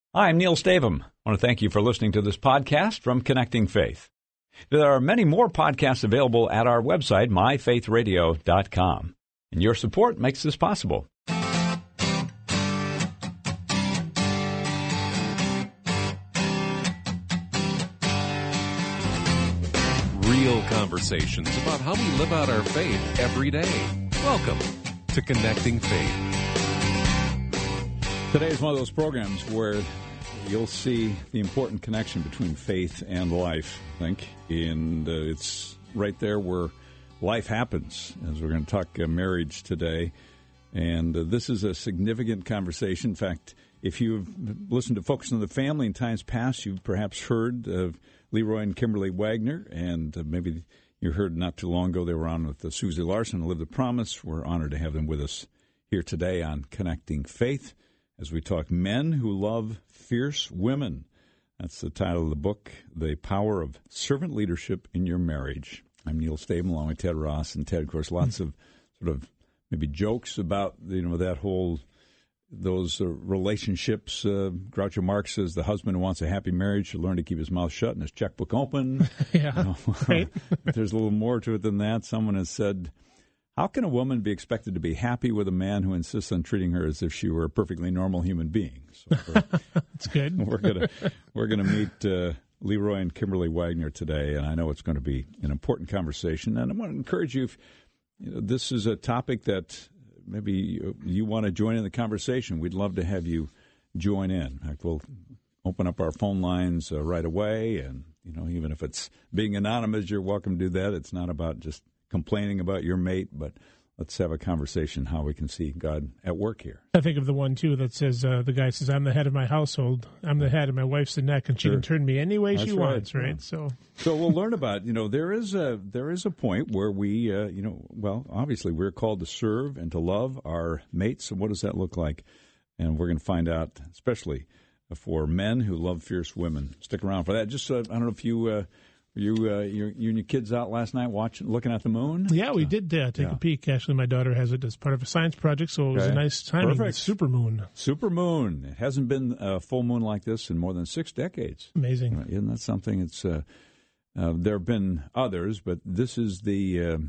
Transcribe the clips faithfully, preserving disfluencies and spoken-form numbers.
Hi, I'm Neil Stavum. I want to thank you for listening to this podcast from Connecting Faith. There are many more podcasts available at our website, my faith radio dot com. And your support makes this possible. Real conversations about how we live out our faith every day. Welcome to Connecting Faith. Today is one of those programs where you'll see the important connection between faith and life, I think. And uh, it's right there where life happens, as we're going to talk uh, marriage today. And uh, this is a significant conversation. In fact, if you've listened to Focus on the Family in times past, you've perhaps heard of Leroy and Kimberly Wagner, and uh, maybe you heard not too long ago they were on with uh, Susie Larson and Live the Promise. We're honored to have them with us here today on Connecting Faith as we talk men who love fierce women. That's the title of the book, The Power of Servant Leadership in Your Marriage. I'm Neil Stavum, along with Ted Ross. And Ted, of course, lots of sort of maybe jokes about, you know, that whole, those uh, relationships. Uh, Groucho Marx says the husband who wants a happy marriage should learn to keep his mouth shut and his checkbook open. Yeah, you know, right. There's a little more to it than that. Someone has said, how can a woman be expected to be happy with a man who insists on treating her as if she were a perfectly normal human being? So That's good. We're gonna we're gonna meet uh, Leroy and Kimberly Wagner today, and I know it's going to be an important conversation. And I want to encourage you, if you know, this is a topic that maybe you, you want to join in the conversation, we'd love to have you join in. In fact, we'll open up our phone lines uh, right away, and you know, even if it's being anonymous, you're welcome to do that. It's not about just complaining about your mate, but let's have a conversation how we can see God at work here. I think of the one, too, that says, uh, the guy says, I'm the head of my household. I'm the head, and my wife's the neck, and she Sure. can turn me any way That's she right. wants, right? Yeah. So so we'll learn about, you know, there is a there is a point where we, uh, you know, well, obviously we're called to serve and to love our mates. And what does that look like? And we're going to find out, especially for men who love fierce women. Stick around for that. Just, uh, I don't know if you... Uh, You, uh, you, you and your kids out last night watching, looking at the moon? yeah, we did uh, take yeah. a peek. Actually, my daughter has it as part of a science project, so it was Okay. a nice timing. Perfect. The super moon. Super moon. It hasn't been a full moon like this in more than six decades. Amazing. Uh, Isn't that something? It's uh, uh, there have been others, but this is the uh,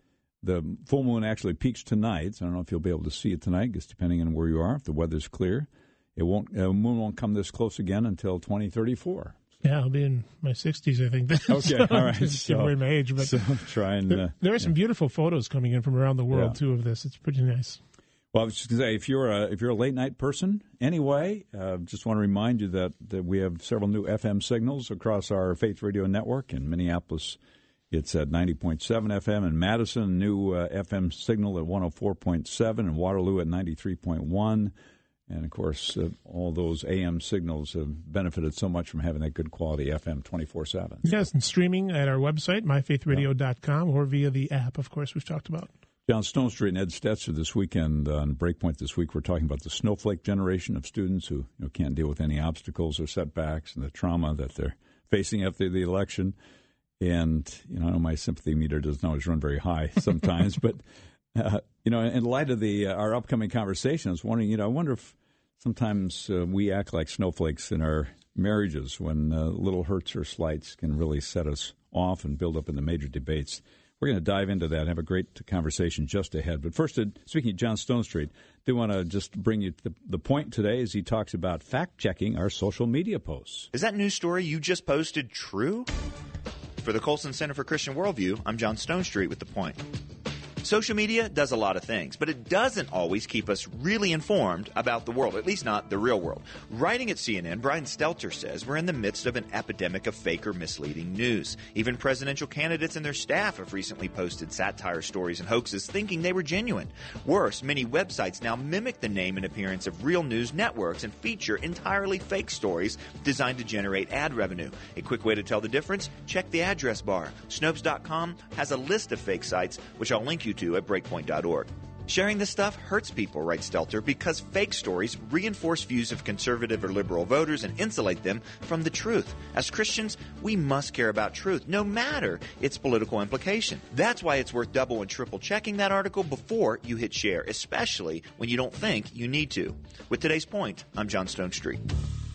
the full moon actually peaks tonight. So I don't know if you'll be able to see it tonight, just depending on where you are. If the weather's clear, it won't. Uh, moon won't come this close again until twenty thirty-four. Yeah, I'll be in my sixties, I think. Okay, so, all right. Just give So- away my age, but So try and. Uh, there, there are some beautiful photos coming in from around the world Yeah. too of this. It's pretty nice. Well, I was just going to say, if you're a if you're a late night person, anyway, uh, just want to remind you that, that we have several new F M signals across our Faith Radio network. In Minneapolis, it's at ninety point seven F M. In Madison, a new uh, F M signal at one oh four point seven. In Waterloo at ninety-three point one. And, of course, uh, all those A M signals have benefited so much from having that good quality F M twenty-four seven. Yes, and streaming at our website, my faith radio dot com, or via the app, of course, we've talked about. John Stone Street and Ed Stetzer this weekend on Breakpoint this week. We're talking about the snowflake generation of students who you know, can't deal with any obstacles or setbacks and the trauma that they're facing after the election. And, you know, I know my sympathy meter doesn't always run very high sometimes, but, uh, you know, in light of the uh, our upcoming conversation, I was wondering, you know, I wonder if sometimes uh, we act like snowflakes in our marriages when uh, little hurts or slights can really set us off and build up in the major debates. We're going to dive into that and have a great conversation just ahead. But first, uh, speaking of John Stone Street, I do want to just bring you to the, the point today as he talks about fact-checking our social media posts. Is that news story you just posted true? For the Colson Center for Christian Worldview, I'm John Stone Street with The Point. Social media does a lot of things, but it doesn't always keep us really informed about the world, at least not the real world. Writing at C N N, Brian Stelter says we're in the midst of an epidemic of fake or misleading news. Even presidential candidates and their staff have recently posted satire stories and hoaxes thinking they were genuine. Worse, many websites now mimic the name and appearance of real news networks and feature entirely fake stories designed to generate ad revenue. A quick way to tell the difference? Check the address bar. Snopes dot com has a list of fake sites, which I'll link you to at breakpoint dot org. Sharing this stuff hurts people, writes Stelter, because fake stories reinforce views of conservative or liberal voters and insulate them from the truth. As Christians, we must care about truth, no matter its political implication. That's why it's worth double and triple checking that article before you hit share, especially when you don't think you need to. With today's point, I'm John Stone Street.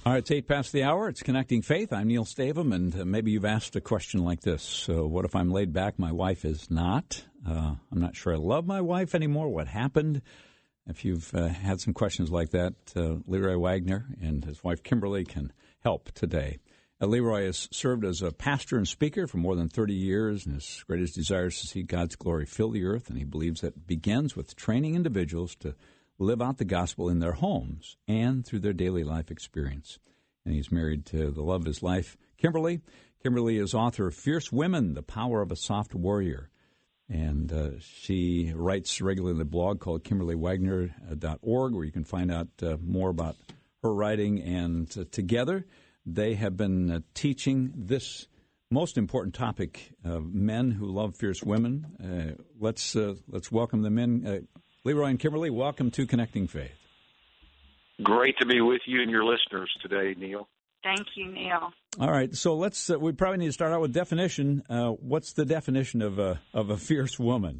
All right, it's eight past the hour. It's Connecting Faith. I'm Neil Stavum, and uh, maybe you've asked a question like this. So what if I'm laid back? My wife is not. Uh, I'm not sure I love my wife anymore. What happened? If you've uh, had some questions like that, uh, Leroy Wagner and his wife Kimberly can help today. Uh, Leroy has served as a pastor and speaker for more than thirty years, and his greatest desire is to see God's glory fill the earth, and he believes that begins with training individuals to live out the gospel in their homes and through their daily life experience. And he's married to the love of his life, Kimberly. Kimberly is author of Fierce Women, The Power of a Soft Warrior. And uh, she writes regularly in the blog called kimberly wagner dot org, where you can find out uh, more about her writing. And uh, together, they have been uh, teaching this most important topic of men who love fierce women. Uh, let's uh, let's welcome them in. Uh, Leroy and Kimberly, welcome to Connecting Faith. Great to be with you and your listeners today, Neil. Thank you, Neil. All right, so let's. Uh, we probably need to start out with definition. Uh, what's the definition of a of a fierce woman?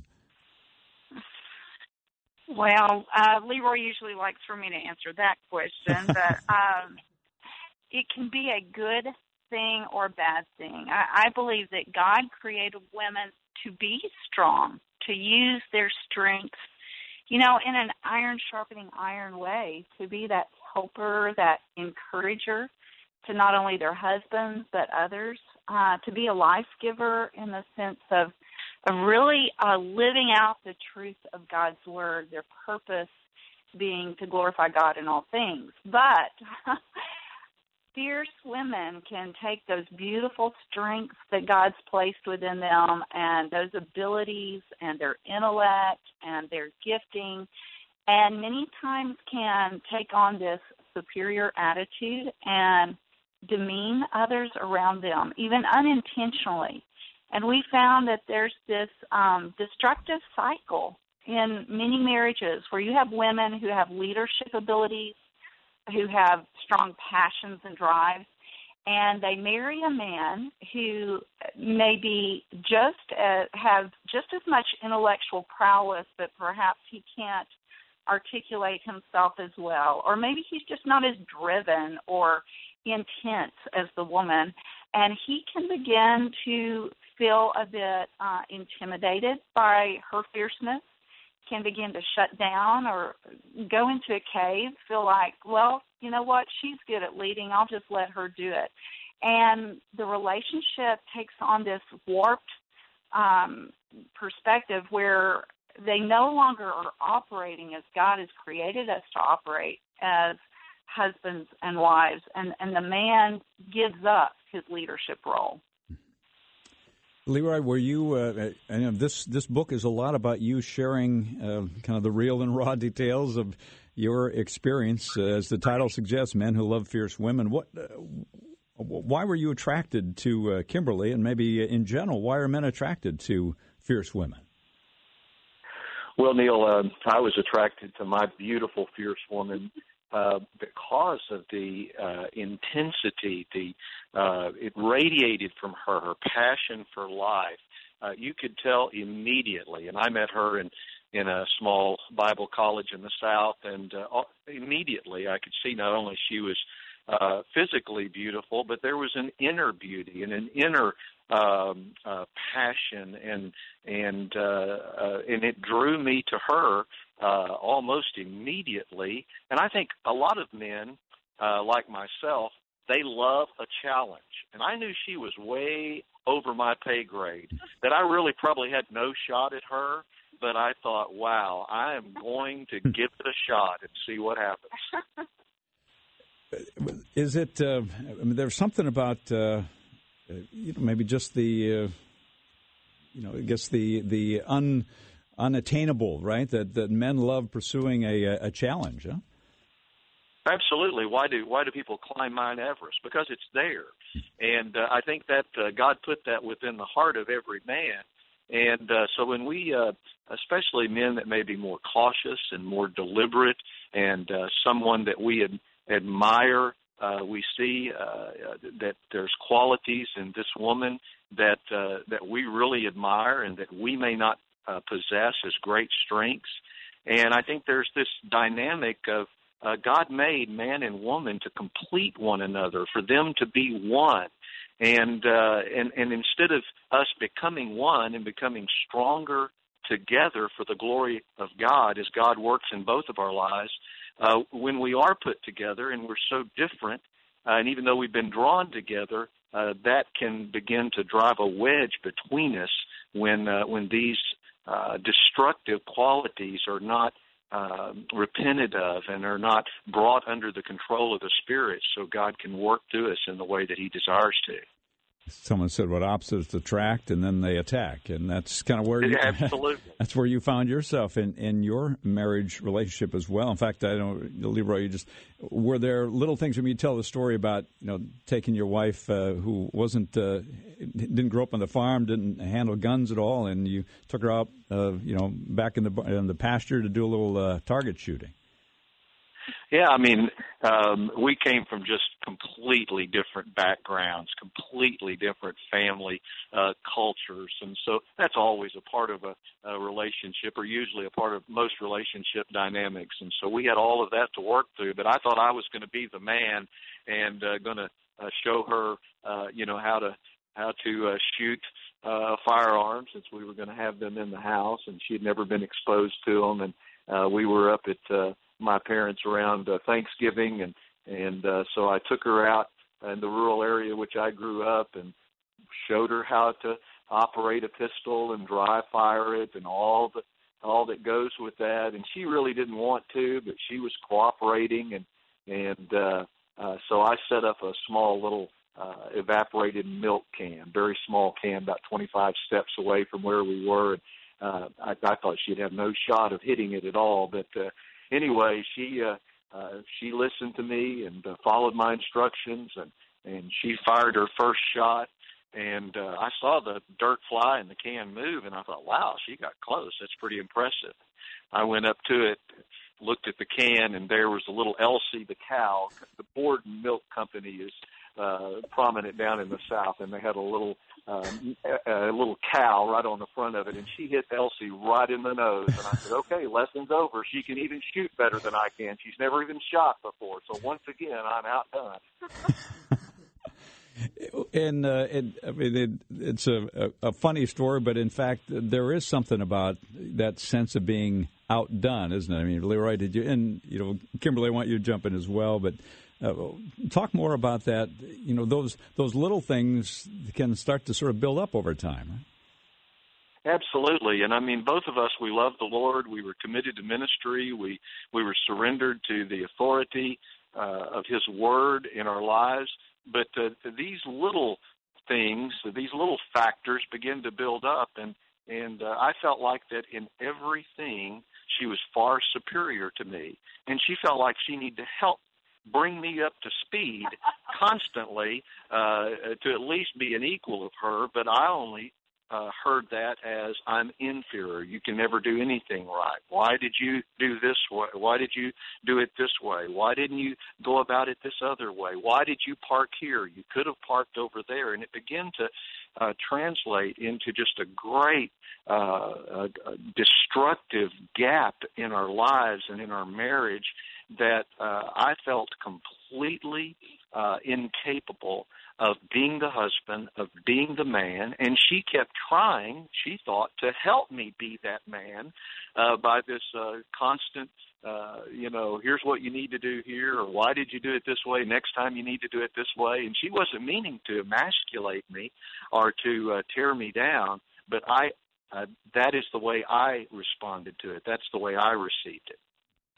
Well, uh, Leroy usually likes for me to answer that question, but um, it can be a good thing or a bad thing. I, I believe that God created women to be strong, to use their strengths, you know, in an iron sharpening iron way, to be that helper, that encourager to not only their husbands but others, uh, to be a life giver in the sense of, of really uh, living out the truth of God's word, their purpose being to glorify God in all things. But fierce women can take those beautiful strengths that God's placed within them and those abilities and their intellect and their gifting, and many times can take on this superior attitude and demean others around them, even unintentionally. And we found that there's this um, destructive cycle in many marriages where you have women who have leadership abilities, who have strong passions and drives, and they marry a man who may be just uh, have just as much intellectual prowess, but perhaps he can't articulate himself as well, or maybe he's just not as driven or intense as the woman, and he can begin to feel a bit uh, intimidated by her fierceness, can begin to shut down or go into a cave, feel like, well, you know what, she's good at leading, I'll just let her do it. And the relationship takes on this warped um, perspective where they no longer are operating as God has created us to operate, as husbands and wives, and, and the man gives up his leadership role. Leroy, were you, uh, I know this, this book is a lot about you sharing uh, kind of the real and raw details of your experience. Uh, as the title suggests, Men Who Love Fierce Women. What, uh, why were you attracted to uh, Kimberly, and maybe in general, why are men attracted to fierce women? Well, Neil, uh, I was attracted to my beautiful, fierce woman uh, because of the uh, intensity, the uh, it radiated from her, her passion for life. Uh, you could tell immediately, and I met her in, in a small Bible college in the South, and uh, immediately I could see not only she was uh, physically beautiful, but there was an inner beauty and an inner um, uh, passion, and and uh, uh, and it drew me to her uh, almost immediately. And I think a lot of men, uh, like myself, they love a challenge. And I knew she was way over my pay grade, that I really probably had no shot at her, but I thought, wow, I am going to give it a shot and see what happens. Is it, uh, I mean, there's something about, uh, you know, maybe just the, uh, you know, I guess the, the un, unattainable, right, that, that men love pursuing a, a challenge, huh? Absolutely. Why do why do people climb Mount Everest? Because it's there, and uh, I think that uh, God put that within the heart of every man. And uh, so when we, uh, especially men that may be more cautious and more deliberate, and uh, someone that we ad- admire, uh, we see uh, that there's qualities in this woman that uh, that we really admire and that we may not uh, possess as great strengths. And I think there's this dynamic of uh, God made man and woman to complete one another, for them to be one. And, uh, and, and instead of us becoming one and becoming stronger together for the glory of God as God works in both of our lives, uh, when we are put together and we're so different, uh, and even though we've been drawn together, uh, that can begin to drive a wedge between us when uh, when these uh, destructive qualities are not uh, repented of and are not brought under the control of the Spirit, so God can work through us in the way that He desires to. Someone said, "What opposites attract, and then they attack," and that's kind of where you, absolutely that's where you found yourself in, in your marriage relationship as well. In fact, I know, Leroy, you just were there little things when you tell the story about, you know, taking your wife uh, who wasn't uh, didn't grow up on the farm, didn't handle guns at all, and you took her out, uh, you know, back in the in the pasture to do a little uh, target shooting. Yeah, I mean, um, we came from just completely different backgrounds, completely different family uh, cultures, and so that's always a part of a, a relationship, or usually a part of most relationship dynamics. And so we had all of that to work through. But I thought I was going to be the man and uh, going to uh, show her, uh, you know, how to how to uh, shoot uh, firearms, since we were going to have them in the house, and she had never been exposed to them. And uh, we were up at uh, my parents around uh, Thanksgiving, and and uh, so I took her out in the rural area which I grew up and showed her how to operate a pistol and dry fire it and all the all that goes with that. And she really didn't want to, but she was cooperating, and and uh, uh, so I set up a small little uh, evaporated milk can, very small can, about twenty-five steps away from where we were. And uh, I, I thought she'd have no shot of hitting it at all, but uh, Anyway, she uh, uh, she listened to me and uh, followed my instructions, and, and she fired her first shot. And uh, I saw the dirt fly and the can move, and I thought, wow, she got close. That's pretty impressive. I went up to it, looked at the can, and there was a little Elsie the cow. The Borden Milk Company is uh, prominent down in the South, and they had a little um, a, a little cow right on the front of it, and she hit Elsie right in the nose. And I said, okay, lesson's over. She can even shoot better than I can. She's never even shot before. So once again, I'm outdone. And, uh, and I mean, it, it's a, a funny story, but in fact, there is something about that sense of being outdone, isn't it? I mean, Leroy, did you? And you know, Kimberly, I want you to jump in as well, but uh, talk more about that. You know, those those little things can start to sort of build up over time. Right? Absolutely, and I mean, both of us, we love the Lord. We were committed to ministry. We we were surrendered to the authority uh, of His Word in our lives. But uh, these little things, these little factors begin to build up, and and uh, I felt like that in everything she was far superior to me, and she felt like she needed to help bring me up to speed constantly uh, to at least be an equal of her, but I only uh, heard that as I'm inferior. You can never do anything right. Why did you do this way? Why did you do it this way? Why didn't you go about it this other way? Why did you park here? You could have parked over there. And it began to uh, translate into just a great uh, a, a destructive gap in our lives and in our marriage that uh, I felt completely uh, incapable of being the husband, of being the man, and she kept trying, she thought, to help me be that man uh, by this uh, constant, uh, you know, here's what you need to do here, or why did you do it this way, next time you need to do it this way. And she wasn't meaning to emasculate me or to uh, tear me down, but I uh, that is the way I responded to it. That's the way I received it.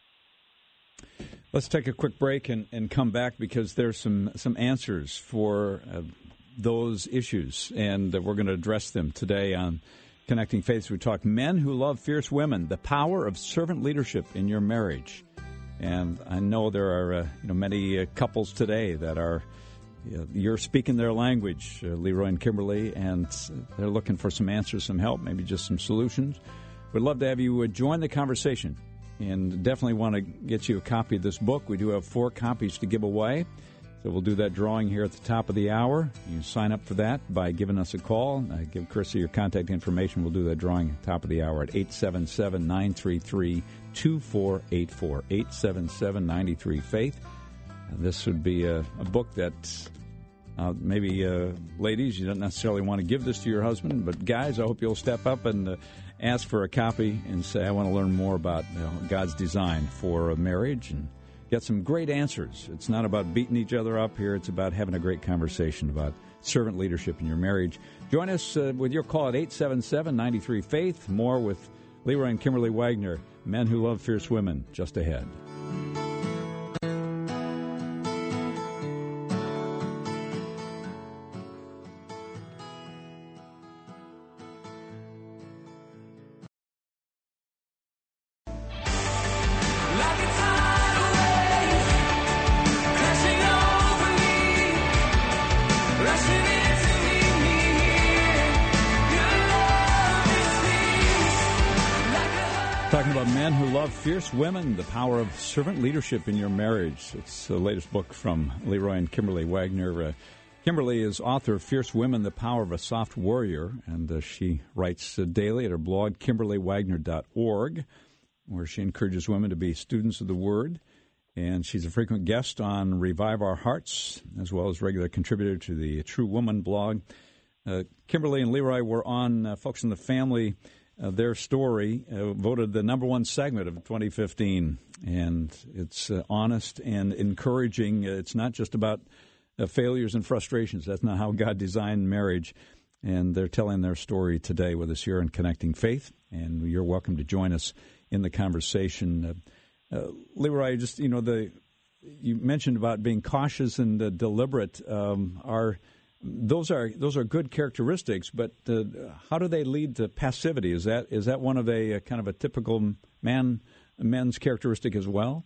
Let's take a quick break and, and come back, because there's some, some answers for uh, those issues, and uh, we're going to address them today on Connecting Faiths. We talk men who love fierce women, the power of servant leadership in your marriage. And I know there are uh, you know many uh, couples today that are, you know, you're speaking their language, uh, Leroy and Kimberly, and they're looking for some answers, some help, maybe just some solutions. We'd love to have you uh, join the conversation. And definitely want to get you a copy of this book. We do have four copies to give away. So we'll do that drawing here at the top of the hour. You can sign up for that by giving us a call. Uh, give Chrissy your contact information. We'll do that drawing at the top of the hour at eight seven seven, nine three three, two four eight four, eight seven seven, nine three, faith. And this would be a, a book that uh, maybe, uh, ladies, you don't necessarily want to give this to your husband, but guys, I hope you'll step up and uh, ask for a copy and say, I want to learn more about you know, God's design for a marriage and get some great answers. It's not about beating each other up here. It's about having a great conversation about servant leadership in your marriage. Join us uh, with your call at eight seven seven, nine three, faith. More with Leroy and Kimberly Wagner, Men Who Love Fierce Women, just ahead. Talking about men who love fierce women, the power of servant leadership in your marriage. It's the latest book from Leroy and Kimberly Wagner. Uh, Kimberly is author of Fierce Women, the Power of a Soft Warrior, and uh, she writes uh, daily at her blog, kimberly wagner dot org, where she encourages women to be students of the Word. And she's a frequent guest on Revive Our Hearts, as well as regular contributor to the True Woman blog. Uh, Kimberly and Leroy were on uh, Focus on the Family. Uh, their story uh, voted the number one segment of twenty fifteen, and it's uh, honest and encouraging. It's not just about uh, failures and frustrations. That's not how God designed marriage, and they're telling their story today with us here in Connecting Faith, and you're welcome to join us in the conversation. Uh, uh, Leroy, just, you know, the you mentioned about being cautious and uh, deliberate. Um, are Those are those are good characteristics, but uh, how do they lead to passivity? Is that is that one of a, a kind of a typical man men's characteristic as well?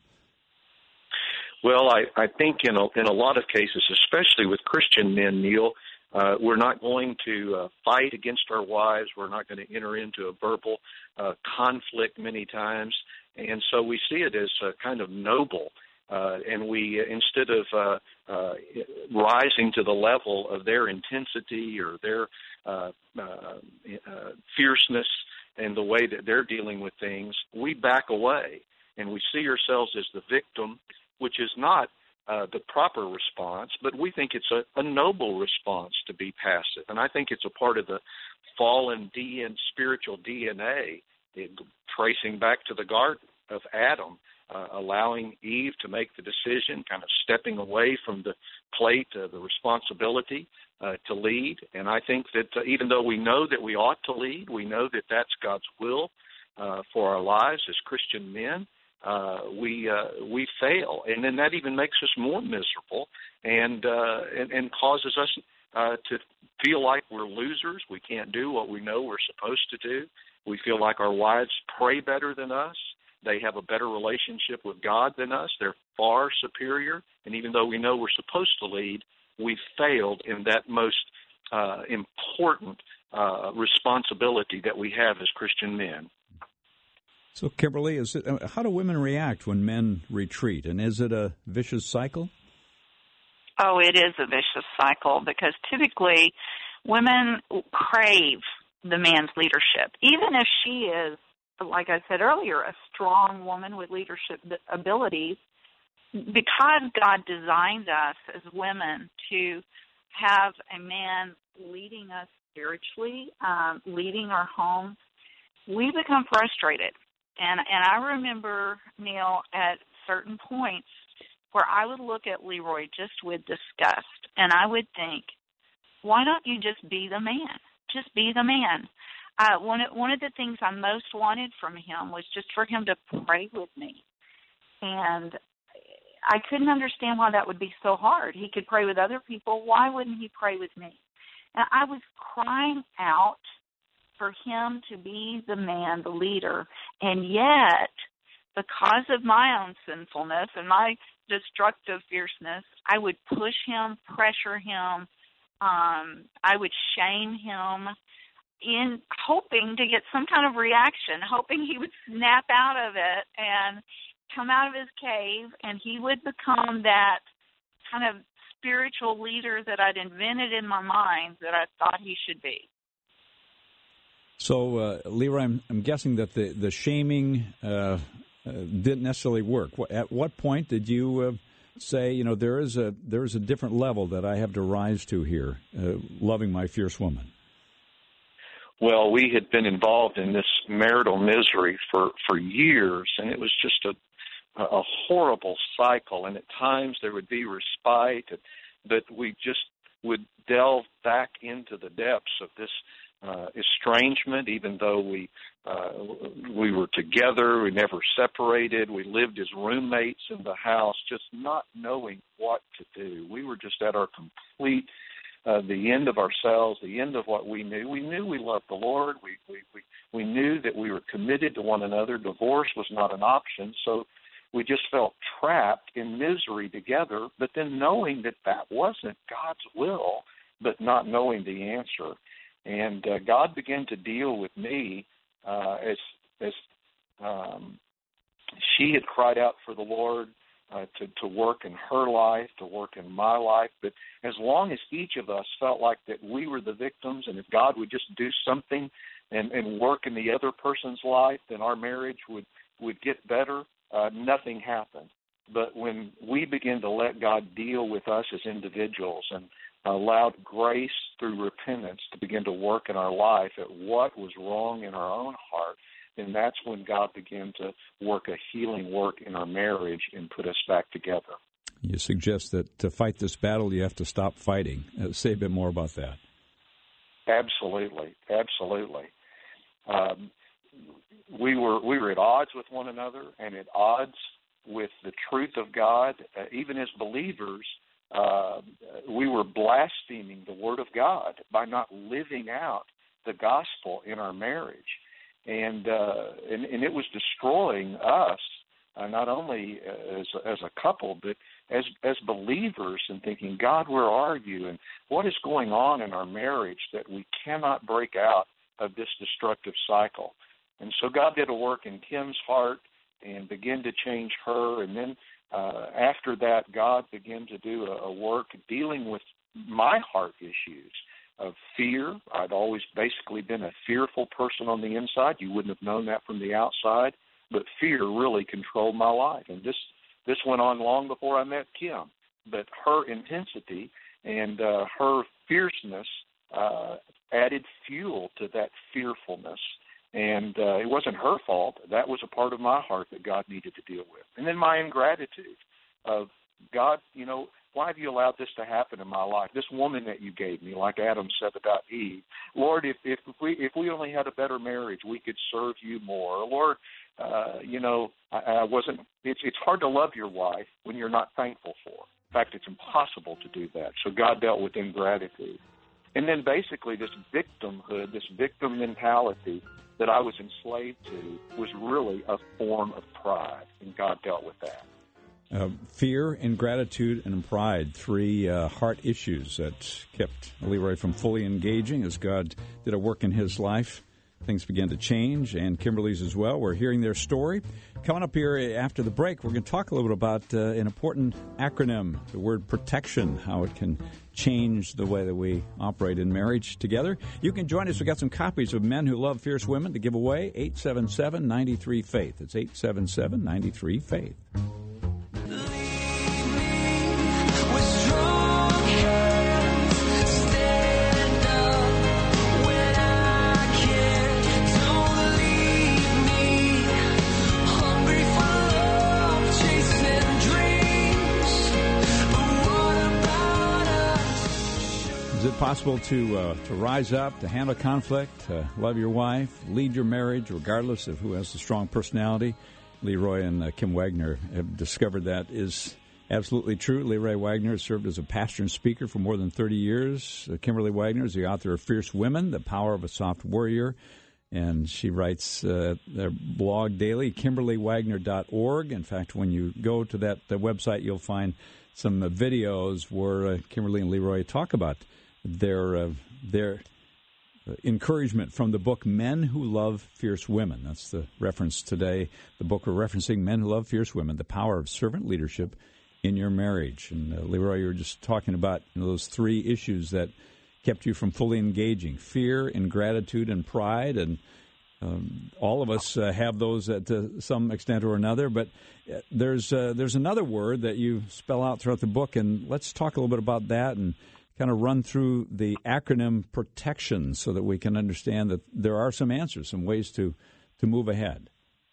Well, I, I think in a, in a lot of cases, especially with Christian men, Neil, uh, we're not going to uh, fight against our wives. We're not going to enter into a verbal uh, conflict many times, and so we see it as uh, kind of noble. Uh, and we, instead of uh, uh, rising to the level of their intensity or their uh, uh, uh, fierceness and the way that they're dealing with things, we back away and we see ourselves as the victim, which is not uh, the proper response, but we think it's a, a noble response to be passive. And I think it's a part of the fallen D N, spiritual D N A, it, tracing back to the Garden of Adam. Uh, allowing Eve to make the decision, kind of stepping away from the plate, uh, the responsibility uh, to lead. And I think that uh, even though we know that we ought to lead, we know that that's God's will uh, for our lives as Christian men, uh, we uh, we fail. And then that even makes us more miserable and, uh, and, and causes us uh, to feel like we're losers. We can't do what we know we're supposed to do. We feel like our wives pray better than us. They have a better relationship with God than us. They're far superior. And even though we know we're supposed to lead, we failed in that most uh, important uh, responsibility that we have as Christian men. So, Kimberly, is it, how do women react when men retreat? And is it a vicious cycle? Oh, it is a vicious cycle because typically women crave the man's leadership, even if she is, like I said earlier, a strong woman with leadership abilities, because God designed us as women to have a man leading us spiritually, um, leading our homes, we become frustrated. And and I remember, Neil, at certain points where I would look at Leroy just with disgust, and I would think, why don't you just be the man? Just be the man. Uh, one, of, one of the things I most wanted from him was just for him to pray with me. And I couldn't understand why that would be so hard. He could pray with other people. Why wouldn't he pray with me? And I was crying out for him to be the man, the leader. And yet, because of my own sinfulness and my destructive fierceness, I would push him, pressure him. Um, I would shame him, in hoping to get some kind of reaction, hoping he would snap out of it and come out of his cave, and he would become that kind of spiritual leader that I'd invented in my mind that I thought he should be. So, uh, Leroy, I'm, I'm guessing that the, the shaming uh, uh, didn't necessarily work. At what point did you uh, say, you know, there is a there is a different level that I have to rise to here, uh, loving my fierce woman? Well, we had been involved in this marital misery for, for years, and it was just a, a horrible cycle. And at times there would be respite, but we just would delve back into the depths of this Uh, estrangement, even though we uh, we were together, we never separated, we lived as roommates in the house, just not knowing what to do. We were just at our complete, uh, the end of ourselves, the end of what we knew. We knew we loved the Lord. We, we, we, we knew that we were committed to one another. Divorce was not an option, so we just felt trapped in misery together, but then knowing that that wasn't God's will, but not knowing the answer. And uh, God began to deal with me uh, as as um, she had cried out for the Lord uh, to, to work in her life, to work in my life. But as long as each of us felt like that we were the victims, and if God would just do something and, and work in the other person's life, then our marriage would, would get better, uh, nothing happened. But when we begin to let God deal with us as individuals and allowed grace through repentance to begin to work in our life at what was wrong in our own heart, then that's when God began to work a healing work in our marriage and put us back together. You suggest that to fight this battle, you have to stop fighting. Uh, say a bit more about that. Absolutely, absolutely. Um, we were we were at odds with one another and at odds with the truth of God. Uh, even as believers, Uh, we were blaspheming the Word of God by not living out the gospel in our marriage. And uh, and, and it was destroying us, uh, not only as, as a couple, but as, as believers, and thinking, God, where are you? And what is going on in our marriage that we cannot break out of this destructive cycle? And so God did a work in Kim's heart and began to change her, and then Uh, after that, God began to do a, a work dealing with my heart issues of fear. I'd always basically been a fearful person on the inside. You wouldn't have known that from the outside, but fear really controlled my life. And this, this went on long before I met Kim. But her intensity and uh, her fierceness uh, added fuel to that fearfulness. And uh, it wasn't her fault. That was a part of my heart that God needed to deal with. And then my ingratitude of, God, you know, why have you allowed this to happen in my life? This woman that you gave me, like Adam said about Eve. Lord, if, if we if we only had a better marriage, we could serve you more. Lord, uh, you know, I, I wasn't. It's it's hard to love your wife when you're not thankful for her. In fact, it's impossible to do that. So God dealt with ingratitude. And then basically this victimhood, this victim mentality that I was enslaved to was really a form of pride, and God dealt with that. Uh, fear, ingratitude, and pride, three uh, heart issues that kept Leroy from fully engaging as God did a work in his life. Things began to change, and Kimberly's as well. We're hearing their story. Coming up here after the break, we're going to talk a little bit about uh, an important acronym, the word protection, how it can change the way that we operate in marriage together. You can join us. We've got some copies of Men Who Love Fierce Women to give away, eight seven seven, nine three, faith. It's eight seven seven, nine three, faith. Is it possible to uh, to rise up, to handle conflict, to love your wife, lead your marriage, regardless of who has the strong personality? Leroy and uh, Kim Wagner have discovered that is absolutely true. Leroy Wagner has served as a pastor and speaker for more than thirty years. Uh, Kimberly Wagner is the author of Fierce Women, The Power of a Soft Warrior. And she writes uh, their blog daily, kimberly wagner dot org. In fact, when you go to that the website, you'll find some uh, videos where uh, Kimberly and Leroy talk about their uh, their uh, encouragement from the book Men Who Love Fierce Women. That's the reference today. The book we're referencing, Men Who Love Fierce Women, The Power of Servant Leadership in your marriage. And uh, Leroy, you were just talking about you know, those three issues that kept you from fully engaging: fear, ingratitude, and pride. And um, all of us uh, have those uh, to some extent or another. But uh, there's uh, there's another word that you spell out throughout the book, and let's talk a little bit about that and kind of run through the acronym PROTECTION so that we can understand that there are some answers, some ways to, to move ahead.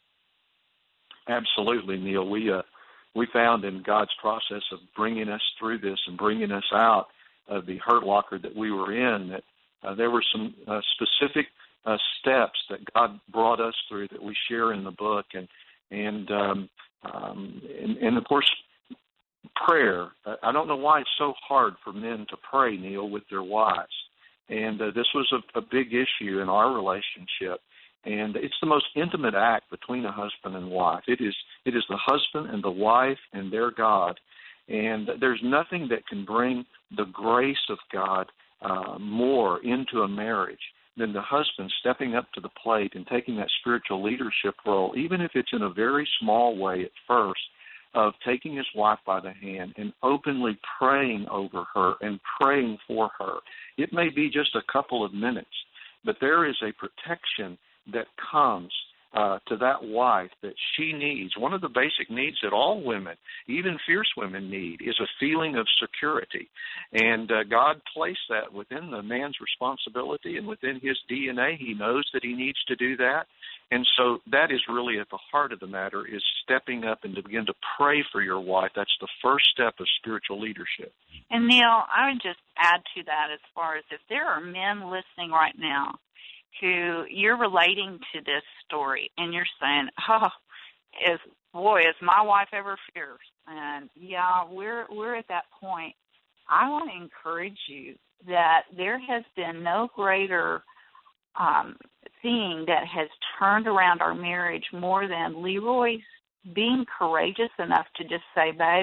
Absolutely, Neil. We uh, we found in God's process of bringing us through this and bringing us out of the hurt locker that we were in, that uh, there were some uh, specific uh, steps that God brought us through that we share in the book, and and um, um, and, and of course, prayer. I don't know why it's so hard for men to pray, Neil, with their wives, and uh, this was a, a big issue in our relationship. And it's the most intimate act between a husband and wife. It is it is the husband and the wife and their God. And there's nothing that can bring the grace of God uh, more into a marriage than the husband stepping up to the plate and taking that spiritual leadership role, even if it's in a very small way at first, of taking his wife by the hand and openly praying over her and praying for her. It may be just a couple of minutes, but there is a protection that comes uh, to that wife that she needs. One of the basic needs that all women, even fierce women, need is a feeling of security. And uh, God placed that within the man's responsibility and within his D N A. He knows that he needs to do that. And so that is really at the heart of the matter, is stepping up and to begin to pray for your wife. That's the first step of spiritual leadership. And Neil, I would just add to that, as far as if there are men listening right now who you're relating to this story and you're saying, oh, is boy, is my wife ever fierce? And yeah, we're we're at that point. I want to encourage you that there has been no greater um, thing that has turned around our marriage more than Leroy being courageous enough to just say, babe,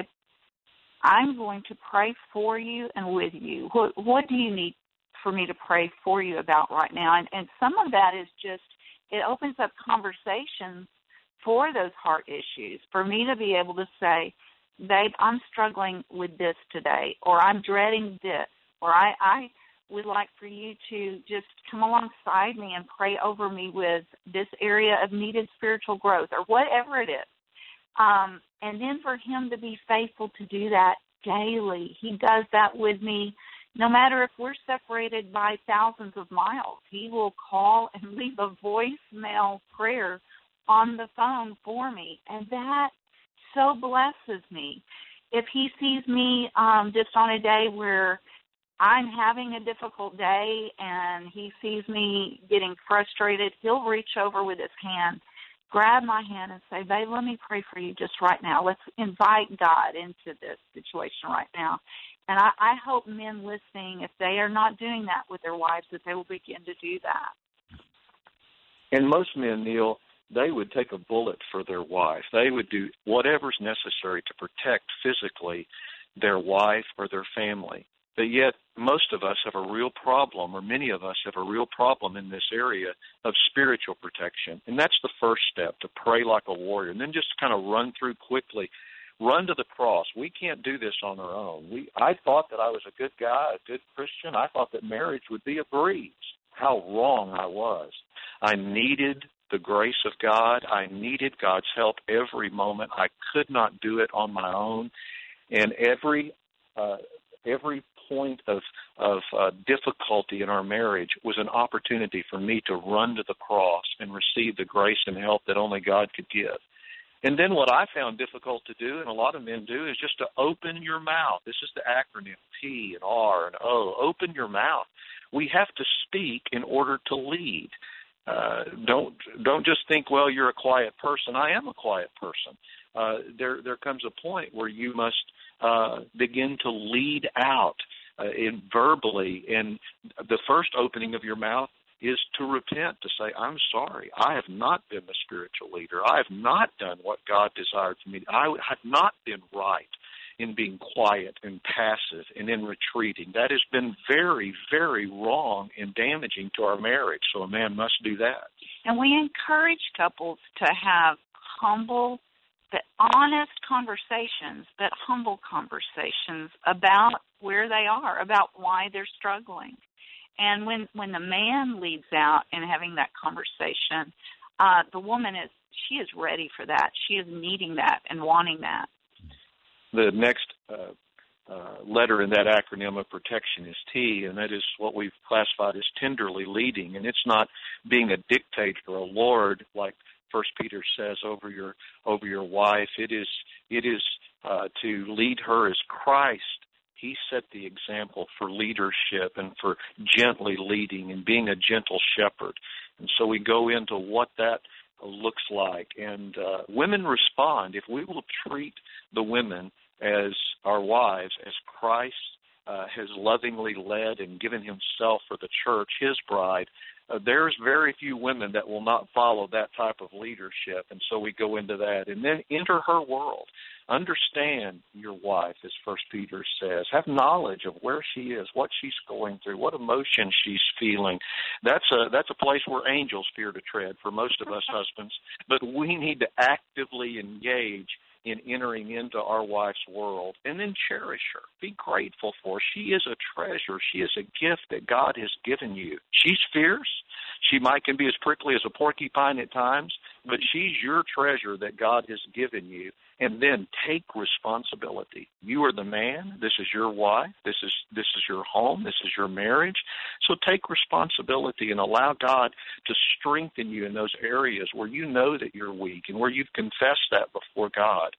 I'm going to pray for you and with you. What, what do you need for me to pray for you about right now? And, and some of that is just, it opens up conversations for those heart issues, for me to be able to say, babe, I'm struggling with this today, or I'm dreading this, or I, I would like for you to just come alongside me and pray over me with this area of needed spiritual growth, or whatever it is. Um, and then for him to be faithful to do that daily. He does that with me. No matter if we're separated by thousands of miles, he will call and leave a voicemail prayer on the phone for me. And that so blesses me. If he sees me um, just on a day where I'm having a difficult day and he sees me getting frustrated, he'll reach over with his hand, grab my hand and say, babe, let me pray for you just right now. Let's invite God into this situation right now. And I, I hope men listening, if they are not doing that with their wives, that they will begin to do that. And most men, Neil, they would take a bullet for their wife. They would do whatever's necessary to protect physically their wife or their family. But yet most of us have a real problem, or many of us have a real problem in this area of spiritual protection. And that's the first step, to pray like a warrior. And then just kind of run through quickly. Run to the cross. We can't do this on our own. We, I thought that I was a good guy, a good Christian. I thought that marriage would be a breeze. How wrong I was. I needed the grace of God. I needed God's help every moment. I could not do it on my own. And every uh, every point of, of uh, difficulty in our marriage was an opportunity for me to run to the cross and receive the grace and help that only God could give. And then what I found difficult to do, and a lot of men do, is just to open your mouth. This is the acronym P and R and O. Open your mouth. We have to speak in order to lead. Uh, don't don't just think, well, you're a quiet person. I am a quiet person. Uh, there there comes a point where you must uh, begin to lead out uh, in verbally, and the first opening of your mouth is to repent, to say, I'm sorry. I have not been the spiritual leader. I have not done what God desired for me. I have not been right in being quiet and passive and in retreating. That has been very, very wrong and damaging to our marriage, so a man must do that. And we encourage couples to have humble but honest conversations, but humble conversations about where they are, about why they're struggling. And when, when the man leads out in having that conversation, uh, the woman is, she is ready for that. She is needing that and wanting that. The next uh, uh, letter in that acronym of protection is T, and that is what we've classified as tenderly leading. And it's not being a dictator or a lord like First Peter says over your over your wife. It is it is uh, to lead her as Christ. He set the example for leadership and for gently leading and being a gentle shepherd. And so we go into what that looks like. And uh, women respond. If we will treat the women as our wives, as Christ uh, has lovingly led and given himself for the church, his bride, uh, there's very few women that will not follow that type of leadership. And so we go into that. And then enter her world. Understand your wife, as First Peter says. Have knowledge of where she is, what she's going through, what emotion she's feeling. That's a that's a place where angels fear to tread for most of us husbands. But we need to actively engage in entering into our wife's world, and then cherish her. Be grateful for her. She is a treasure. She is a gift that God has given you. She's fierce. She might can be as prickly as a porcupine at times, but she's your treasure that God has given you. And then take responsibility. You are the man. This is your wife. This is this is your home. This is your marriage. So take responsibility and allow God to strengthen you in those areas where you know that you're weak and where you've confessed that before God.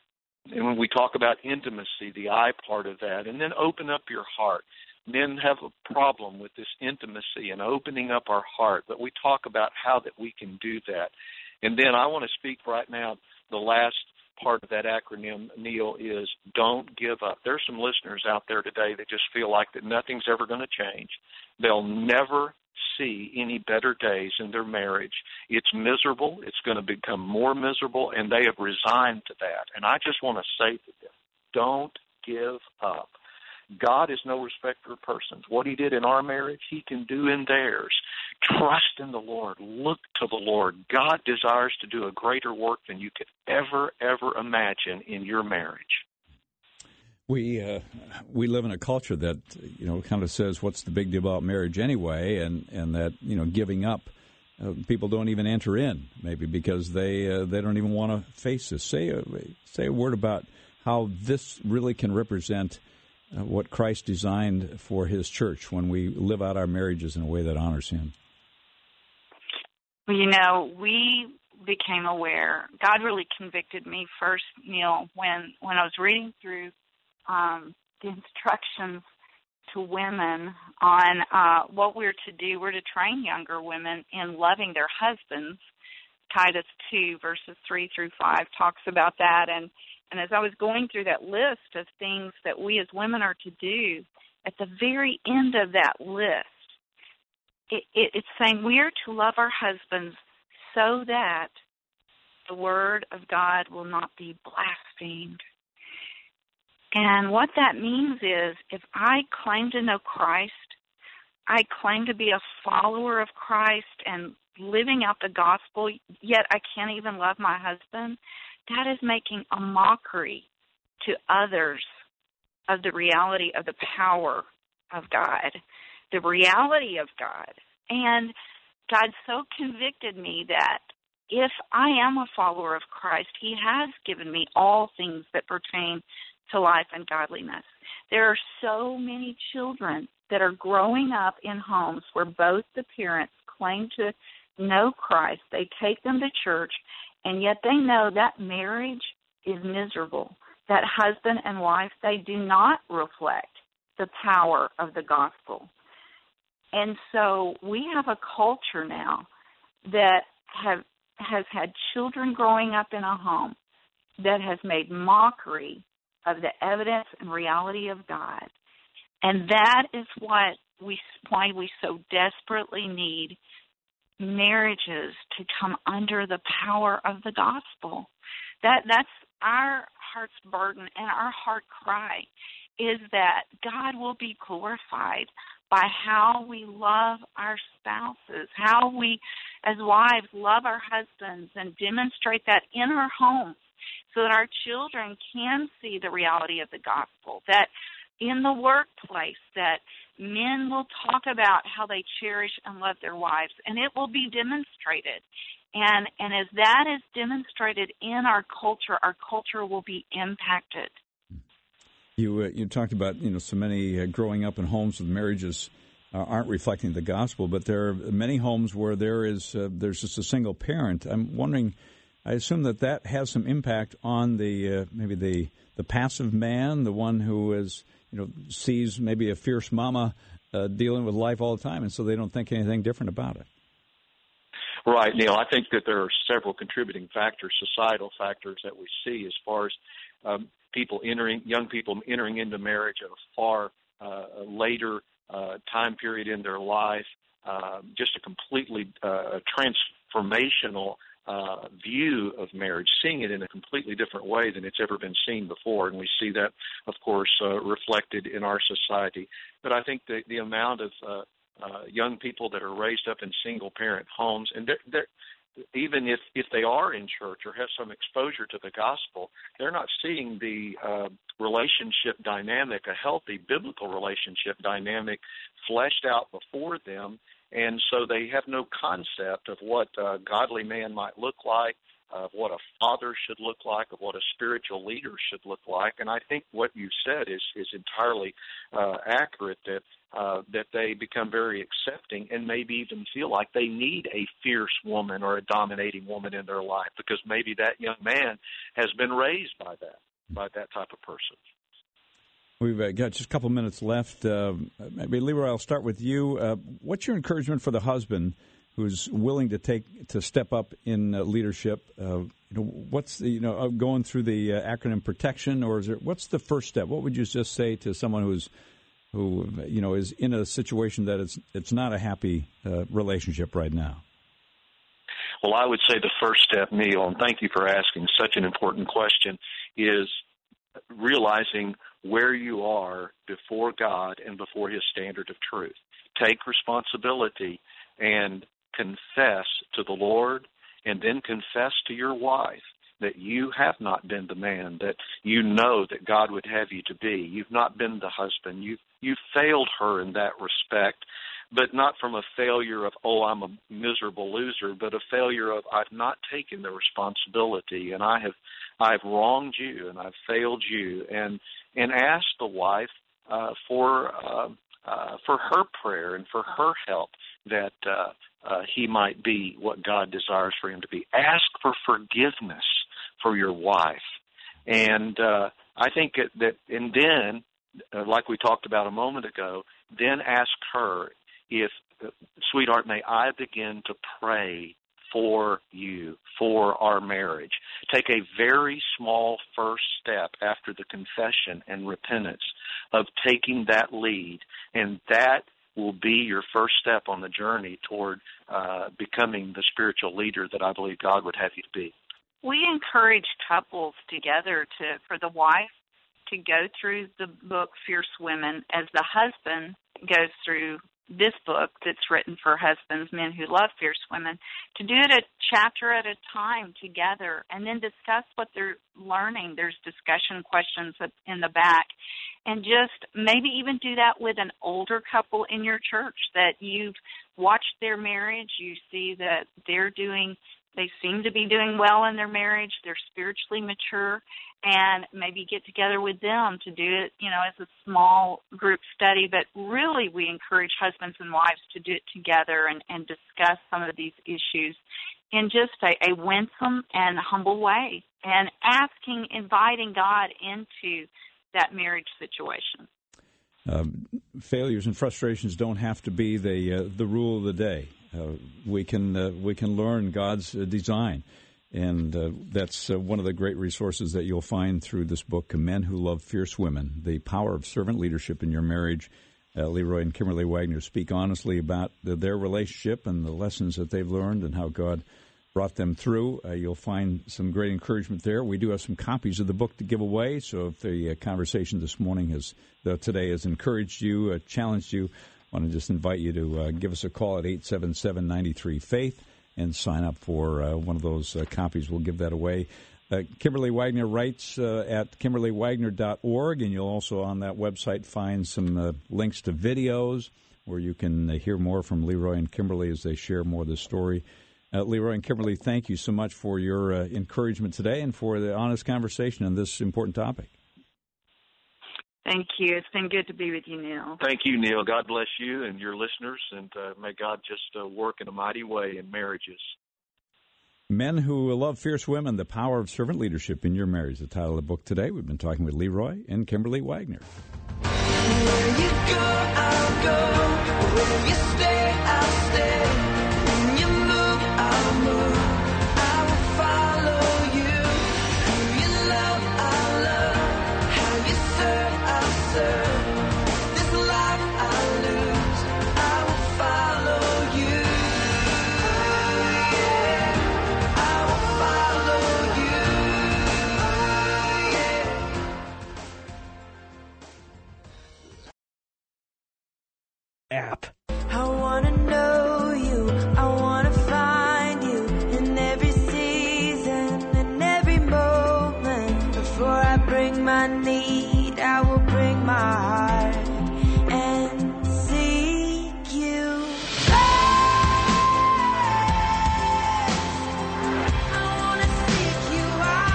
And when we talk about intimacy, the I part of that, and then open up your heart. Men have a problem with this intimacy and opening up our heart, but we talk about how that we can do that. And then I want to speak right now, the last part of that acronym, Neil, is don't give up. There's some listeners out there today that just feel like that nothing's ever going to change. They'll never see any better days in their marriage. It's miserable. It's going to become more miserable, and they have resigned to that. And I just want to say to them, don't give up. God is no respecter of persons. What he did in our marriage, he can do in theirs. Trust in the Lord. Look to the Lord. God desires to do a greater work than you could ever, ever imagine in your marriage. We uh, we live in a culture that, you know, kind of says, what's the big deal about marriage anyway? And, and that, you know, giving up, uh, people don't even enter in, maybe because they uh, they don't even want to face this. Say a, say a word about how this really can represent Uh, what Christ designed for his church when we live out our marriages in a way that honors him. Well, you know, we became aware. God really convicted me first, Neil, when, when I was reading through um, the instructions to women on uh, what we're to do. We're to train younger women in loving their husbands. Titus two, verses three through five talks about that. And And as I was going through that list of things that we as women are to do, at the very end of that list, it, it, it's saying we are to love our husbands so that the word of God will not be blasphemed. And what that means is if I claim to know Christ, I claim to be a follower of Christ and living out the gospel, yet I can't even love my husband, that is making a mockery to others of the reality of the power of God, the reality of God. And God so convicted me that if I am a follower of Christ, he has given me all things that pertain to life and godliness. There are so many children that are growing up in homes where both the parents claim to know Christ. They take them to church, and yet they know that marriage is miserable, that husband and wife, they do not reflect the power of the gospel. And so we have a culture now that have has had children growing up in a home that has made mockery of the evidence and reality of God. And that is what we why we so desperately need marriages to come under the power of the gospel. That that's our heart's burden and our heart cry, is that God will be glorified by how we love our spouses, how we as wives love our husbands and demonstrate that in our homes. so that our children can see the reality of the gospel, that in the workplace that men will talk about how they cherish and love their wives, and it will be demonstrated. And and as that is demonstrated in our culture, our culture will be impacted. You uh, you talked about, you know, so many uh, growing up in homes with marriages uh, aren't reflecting the gospel, but there are many homes where there is uh, there's just a single parent. I'm wondering, I assume that that has some impact on the uh, maybe the the passive man, the one who is, you know, sees maybe a fierce mama uh, dealing with life all the time, and so they don't think anything different about it. Right, Neil. I think that there are several contributing factors, societal factors that we see as far as um, people entering, young people entering into marriage at a far uh, later uh, time period in their life, uh, just a completely uh, transformational uh, view of marriage, seeing it in a completely different way than it's ever been seen before. And we see that, of course, uh, reflected in our society. But I think the, the amount of uh, uh, young people that are raised up in single-parent homes, and they're, they're, even if, if they are in church or have some exposure to the gospel, they're not seeing the uh, relationship dynamic, a healthy biblical relationship dynamic fleshed out before them. And so they have no concept of what a godly man might look like, of what a father should look like, of what a spiritual leader should look like. And I think what you said is, is entirely uh, accurate, that uh, that they become very accepting and maybe even feel like they need a fierce woman or a dominating woman in their life because maybe that young man has been raised by that, by that type of person. We've uh, got just a couple minutes left. Uh, maybe, Leroy, I'll start with you. Uh, what's your encouragement for the husband who's willing to take to step up in uh, leadership? Uh, you know, what's the, you know uh, going through the uh, acronym protection, or is there, what's the first step? What would you just say to someone who's who you know is in a situation that it's it's not a happy uh, relationship right now? Well, I would say the first step, Neil, and thank you for asking such an important question, is realizing where you are before God and before His standard of truth. Take responsibility and confess to the Lord, and then confess to your wife that you have not been the man that you know that God would have you to be. You've not been the husband. You've, you've failed her in that respect, but not from a failure of, oh, I'm a miserable loser, but a failure of, I've not taken the responsibility, and I have I've wronged you, and I've failed you, and and ask the wife uh, for uh, uh, for her prayer and for her help that uh, uh, he might be what God desires for him to be. Ask for forgiveness for your wife, and uh, I think that, that and then, uh, like we talked about a moment ago, then ask her if, uh, sweetheart, may I begin to pray for you, for our marriage. Take a very small first step after the confession and repentance of taking that lead, and that will be your first step on the journey toward uh, becoming the spiritual leader that I believe God would have you to be. We encourage couples together to, for the wife to go through the book Fierce Women as the husband goes through this book that's written for husbands, men who love fierce women, to do it a chapter at a time together and then discuss what they're learning. There's discussion questions in the back. And just maybe even do that with an older couple in your church that you've watched their marriage. You see that they're doing, they seem to be doing well in their marriage. They're spiritually mature. And maybe get together with them to do it, you know, as a small group study. But really, we encourage husbands and wives to do it together and, and discuss some of these issues in just a, a winsome and humble way, and asking, inviting God into that marriage situation. Um, failures and frustrations don't have to be the uh, the rule of the day. Uh, we can uh, we can learn God's uh, design. And uh, that's uh, one of the great resources that you'll find through this book, Men Who Love Fierce Women, The Power of Servant Leadership in Your Marriage. Uh, Leroy and Kimberly Wagner speak honestly about the, their relationship and the lessons that they've learned and how God brought them through. Uh, you'll find some great encouragement there. We do have some copies of the book to give away, so if the uh, conversation this morning has, uh, today has encouraged you, uh, challenged you, I want to just invite you to uh, give us a call at eight seven seven, nine three, FAITH. And sign up for uh, one of those uh, copies. We'll give that away. Uh, Kimberly Wagner writes uh, at kimberly wagner dot org, and you'll also on that website find some uh, links to videos where you can uh, hear more from Leroy and Kimberly as they share more of the story. Uh, Leroy and Kimberly, thank you so much for your uh, encouragement today and for the honest conversation on this important topic. Thank you. It's been good to be with you, Neil. Thank you, Neil. God bless you and your listeners, and uh, may God just uh, work in a mighty way in marriages. Men Who Love Fierce Women, The Power of Servant Leadership in Your Marriage, the title of the book today. We've been talking with Leroy and Kimberly Wagner. Where you go, I'll go. Where you stay, I'll stay. When you move, I'll move. I will follow you. Who you love, I'll love. How you serve, I'll serve. This life I lose, I will follow you. Yeah, I will follow you. Yeah. App. I wanna know you, I wanna find you in every season, in every moment. Before I bring my need, I will bring my heart and seek you. I wanna seek you,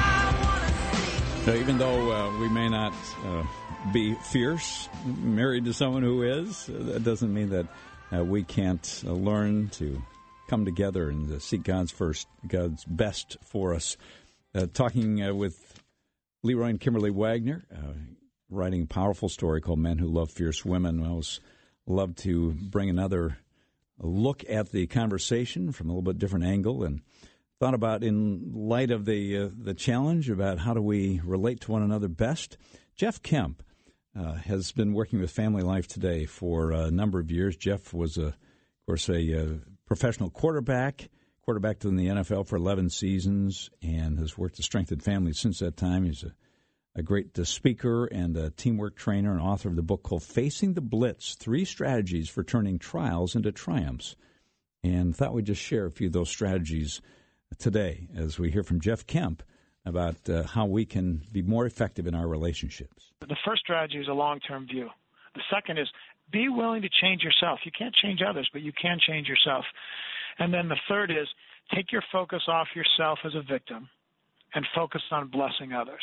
I wanna seek you. So even though uh, we may not uh, be fierce, married to someone who is, uh, that doesn't mean that uh, we can't uh, learn to come together and uh, seek God's first, God's best for us. Uh, talking uh, with Leroy and Kimberly Wagner, uh, writing a powerful story called Men Who Love Fierce Women. I always love to bring another look at the conversation from a little bit different angle, and thought about, in light of the uh, the challenge about how do we relate to one another best. Jeff Kemp uh, has been working with Family Life Today for a number of years. Jeff was, a, of course, a, a professional quarterback, quarterbacked in the N F L for eleven seasons, and has worked to strengthen families since that time. He's a, a great uh, speaker and a teamwork trainer and author of the book called Facing the Blitz, Three Strategies for Turning Trials into Triumphs. And thought we'd just share a few of those strategies today as we hear from Jeff Kemp about uh, how we can be more effective in our relationships. The first strategy is a long-term view. The second is be willing to change yourself. You can't change others, but you can change yourself. And then the third is take your focus off yourself as a victim and focus on blessing others.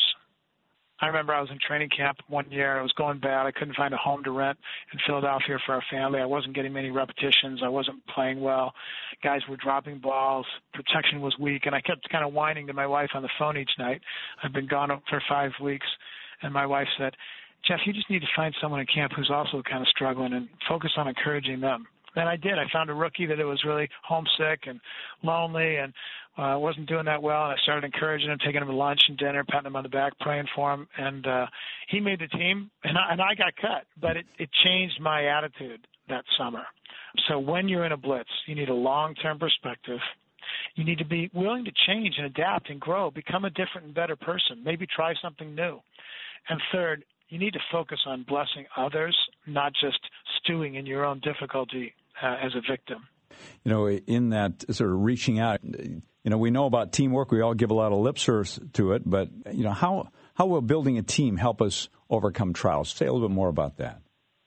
I remember I was in training camp one year. It was going bad. I couldn't find a home to rent in Philadelphia for our family. I wasn't getting many repetitions. I wasn't playing well. Guys were dropping balls. Protection was weak. And I kept kind of whining to my wife on the phone each night. I've been gone for five weeks. And my wife said, Jeff, you just need to find someone in camp who's also kind of struggling and focus on encouraging them. And I did. I found a rookie that was really homesick and lonely and uh, wasn't doing that well. And I started encouraging him, taking him to lunch and dinner, patting him on the back, praying for him. And uh, he made the team, and I, and I got cut. But it, it changed my attitude that summer. So when you're in a blitz, you need a long-term perspective. You need to be willing to change and adapt and grow, become a different and better person, maybe try something new. And third, you need to focus on blessing others, not just stewing in your own difficulty uh, as a victim. You know, in that sort of reaching out, you know, we know about teamwork. We all give a lot of lip service to it. But, you know, how, how will building a team help us overcome trials? Say a little bit more about that.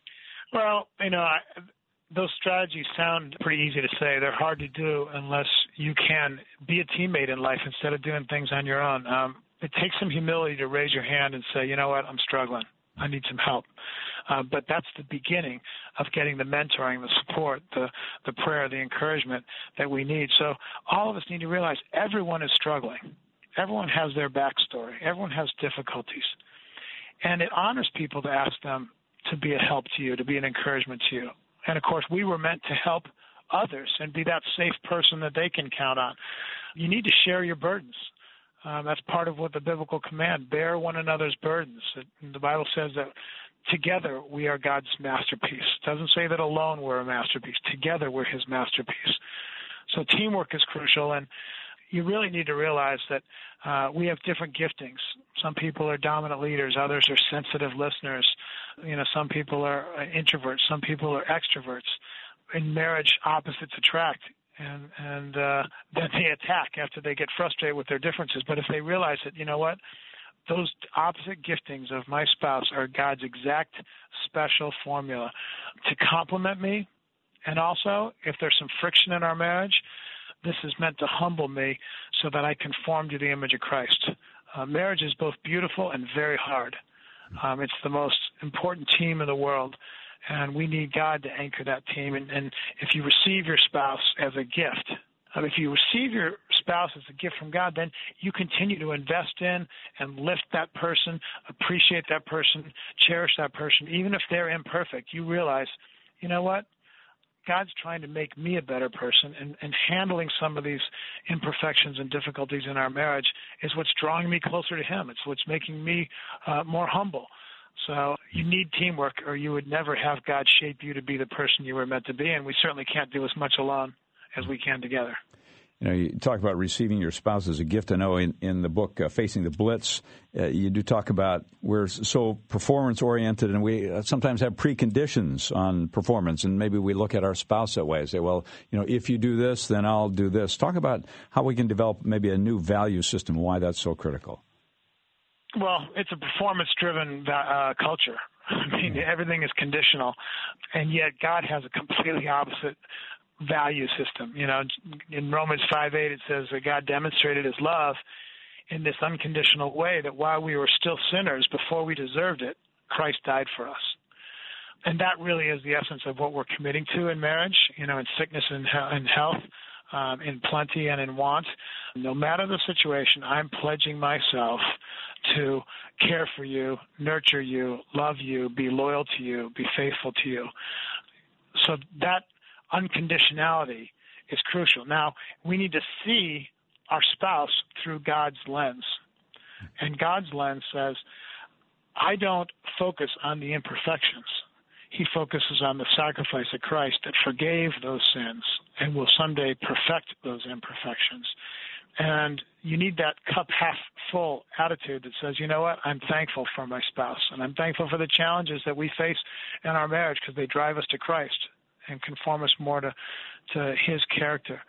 Well, you know, I, those strategies sound pretty easy to say. They're hard to do unless you can be a teammate in life instead of doing things on your own. Um, it takes some humility to raise your hand and say, you know what, I'm struggling. I need some help. Uh, but that's the beginning of getting the mentoring, the support, the, the prayer, the encouragement that we need. So all of us need to realize everyone is struggling. Everyone has their backstory. Everyone has difficulties. And it honors people to ask them to be a help to you, to be an encouragement to you. And, of course, we were meant to help others and be that safe person that they can count on. You need to share your burdens. Um, that's part of what the biblical command, bear one another's burdens. It, the Bible says that together we are God's masterpiece. It doesn't say that alone we're a masterpiece. Together we're his masterpiece. So teamwork is crucial, and you really need to realize that uh, we have different giftings. Some people are dominant leaders. Others are sensitive listeners. You know, some people are introverts. Some people are extroverts. In marriage, opposites attract. and and uh, then they attack after they get frustrated with their differences. But if they realize that, you know what, those opposite giftings of my spouse are God's exact special formula to complement me, and also if there's some friction in our marriage, this is meant to humble me so that I conform to the image of Christ. Uh, marriage is both beautiful and very hard. Um, it's the most important team in the world, and we need God to anchor that team. And, and if you receive your spouse as a gift, um, if you receive your spouse as a gift from God, then you continue to invest in and lift that person, appreciate that person, cherish that person. Even if they're imperfect, you realize, you know what? God's trying to make me a better person, and, and handling some of these imperfections and difficulties in our marriage is what's drawing me closer to Him. It's what's making me uh, more humble. So you need teamwork, or you would never have God shape you to be the person you were meant to be, and we certainly can't do as much alone as we can together. You know, you talk about receiving your spouse as a gift. I know in, in the book, uh, Facing the Blitz, uh, you do talk about we're so performance-oriented, and we uh, sometimes have preconditions on performance, and maybe we look at our spouse that way and say, well, you know, if you do this, then I'll do this. Talk about how we can develop maybe a new value system, why that's so critical. Well, it's a performance-driven uh, culture. I mean, everything is conditional, and yet God has a completely opposite value system. You know, in Romans five eight, it says that God demonstrated His love in this unconditional way, that while we were still sinners, before we deserved it, Christ died for us. And that really is the essence of what we're committing to in marriage, you know, in sickness and in health, um, in plenty and in want. No matter the situation, I'm pledging myself to care for you, nurture you, love you, be loyal to you, be faithful to you. So that unconditionality is crucial. Now, we need to see our spouse through God's lens. And God's lens says, I don't focus on the imperfections. He focuses on the sacrifice of Christ that forgave those sins and will someday perfect those imperfections. And you need that cup half full attitude that says, you know what, I'm thankful for my spouse, and I'm thankful for the challenges that we face in our marriage because they drive us to Christ and conform us more to, to His character.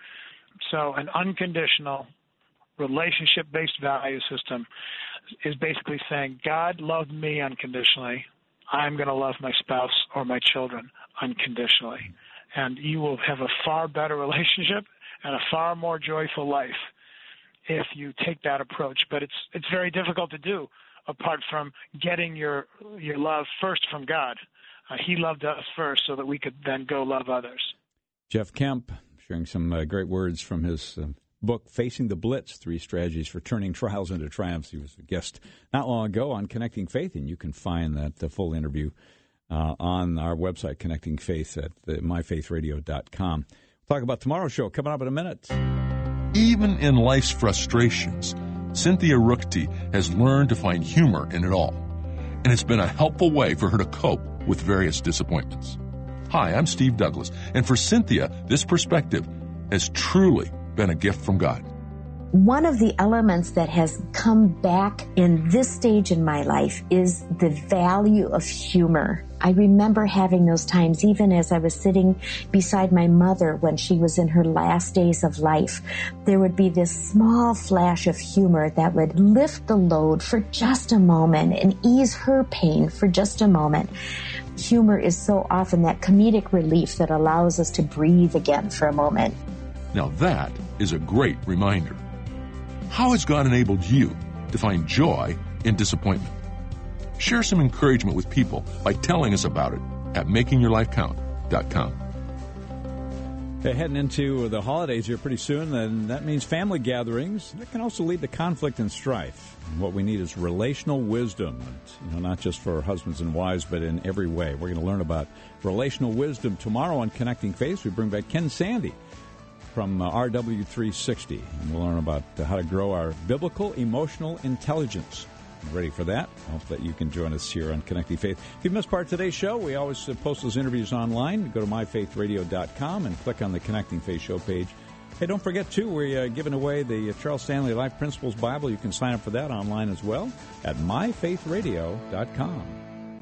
So an unconditional, relationship-based value system is basically saying, God loved me unconditionally. I'm going to love my spouse or my children unconditionally. And you will have a far better relationship and a far more joyful life if you take that approach. But it's it's very difficult to do apart from getting your your love first from God. Uh, he loved us first so that we could then go love others. Jeff Kemp sharing some uh, great words from his uh, book, Facing the Blitz, Three Strategies for Turning Trials into Triumphs. He was a guest not long ago on Connecting Faith, and you can find that the full interview uh, on our website, Connecting Faith, at the my faith radio dot com. We'll talk about tomorrow's show coming up in a minute. Even in life's frustrations, Cynthia Ruchti has learned to find humor in it all, and it's been a helpful way for her to cope with various disappointments. Hi, I'm Steve Douglas, and for Cynthia, this perspective has truly been a gift from God. One of the elements that has come back in this stage in my life is the value of humor. I remember having those times even as I was sitting beside my mother when she was in her last days of life. There would be this small flash of humor that would lift the load for just a moment and ease her pain for just a moment. Humor is so often that comedic relief that allows us to breathe again for a moment. Now that is a great reminder. How has God enabled you to find joy in disappointment? Share some encouragement with people by telling us about it at making your life count dot com. Okay, heading into the holidays here pretty soon, and that means family gatherings. That can also lead to conflict and strife. And what we need is relational wisdom, and, you know, not just for husbands and wives, but in every way. We're going to learn about relational wisdom tomorrow on Connecting Faith. We bring back Ken Sandy from uh, R W three sixty, and we'll learn about uh, how to grow our biblical emotional intelligence. Ready for that? I hope that you can join us here on Connecting Faith. If you missed part of today's show, we always uh, post those interviews online. Go to my faith radio dot com and click on the Connecting Faith show page. Hey, don't forget, too, we're uh, giving away the uh, Charles Stanley Life Principles Bible. You can sign up for that online as well at my faith radio dot com.